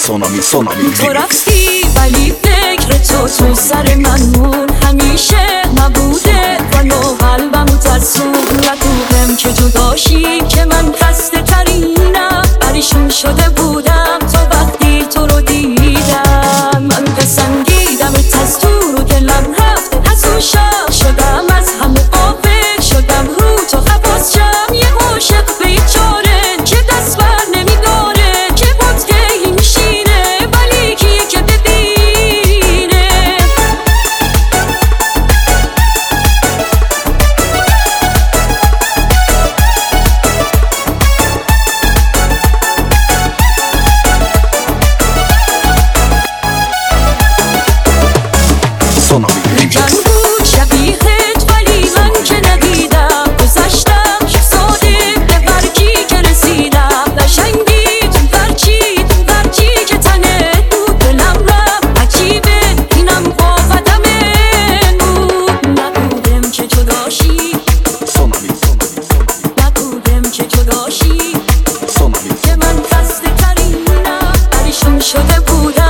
سونامی تو رفتی ولی فکر تو سر من مون، همیشه نبوده ولی قلبمو ترسون. ندوهم که جداشی که من خسته ترینم، پریشون شده بودم تا وقتی تو رو دیدم. من پسندیدم از تو رو دلم رفته حسون شدم، از همه غافل شدم رو تو حواس جمع. یه عاشق بیچاره که دست بر نمیداره، که بطگهی میشینه ولی کیه که ببینه. میگن بود شبیهت ولی من که ندیدم، گذشتم ساده به برگی که رسیدم. قشنگی تو برچی که تنت بود، دلم رفت عجیبه اینم با قدمت بود. نبودم که جداشی که من خسته ترینم، پریشون شده بودم